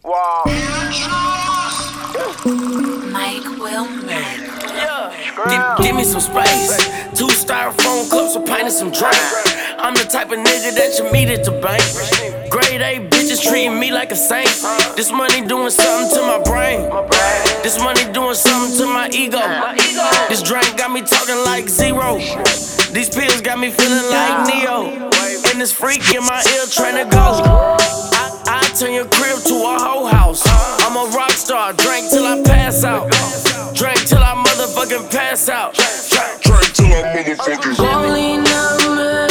Wow. Mike Wilmer. Give me some space. 2 styrofoam cups, a pint and some drink. I'm the type of nigga that you meet at the bank. Grade A bitches treating me like a saint. This money doing something to my brain. This money doing something to my ego. This drink got me talking like zero. These pills got me feeling like Neo. And this freak in my ear trying to go. I turn your crib to a whole house. I'm a rock star, drink till I pass out. Drink till I motherfucking pass out. Drink till I motherfucking Only number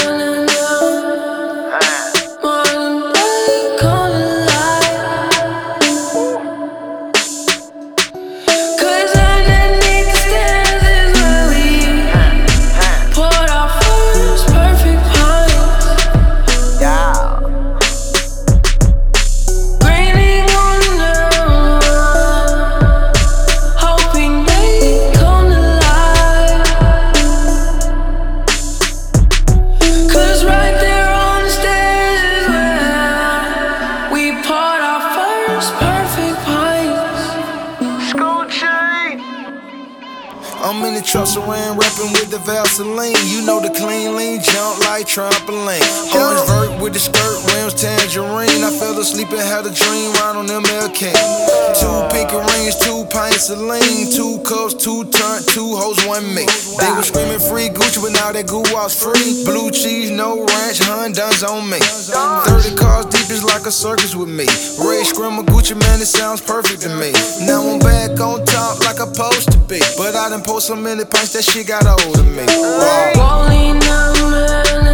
I'm in the truck surround, rapping with the Vaseline. You know the clean lean, jump like trampoline. Orange vert with the skirt, rims tangerine. I fell asleep and had a dream, right on MLK. 2 pinky rings, 2 pints of lean, 2 cups, 2 turn, 2 hoes, 1 me. They were screaming free Gucci, but now that goo was free. Blue cheese, no ranch, Honda's on me. 30 cars deep is like a circus with me. Ray Scrimmer, Gucci, man, it sounds perfect to me. Now I'm back on top like I'm supposed to be, but I done post so many pints that shit got old to me. Only number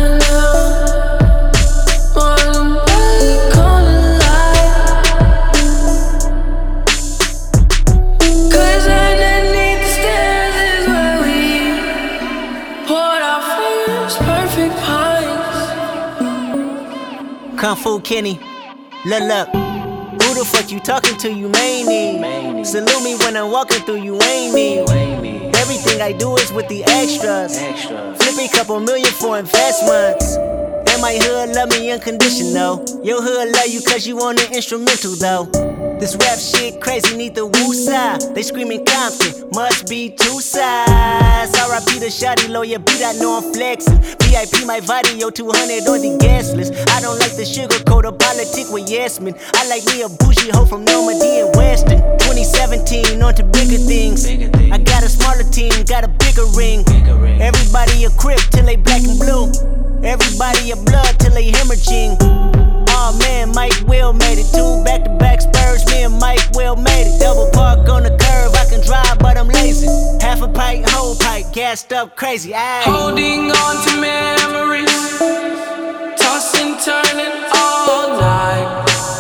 Cause underneath the stairs is where we poured our first perfect pints. Kung Fu Kenny, look. Who the fuck you talking to, you maney? Salute me when I'm walking through, you ain't me. Everything I do is with the extras. Flip a couple million for investments. And my hood love me unconditional. Your hood love you cause you on the instrumental though. This rap shit crazy, need the woo-side. They screaming Compton, must be 2 sides. R.I.P. the shawty, lawyer beat, I know I'm flexing. VIP my video, 200 on the gas list. I don't like the sugarcoat or politic with yes men. I like me a bougie hoe from Normandy and Weston. 2017, on to bigger things. I got a smaller team, got a bigger ring. Everybody a crip till they black and blue. Everybody a blood till they hemorrhaging. Oh man, Mike Will made it. 2 back-to-back Spurs, me and Mike Will made it. Double park on the curve, I can drive but I'm lazy. Half a pipe, whole pipe, gassed up crazy. Aye. Holding on to memories, tossing, turning all night.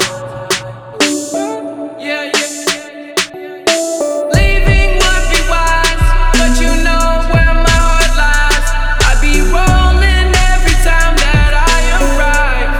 Leaving would be wise, but you know where my heart lies. I be rolling every time that I arrive.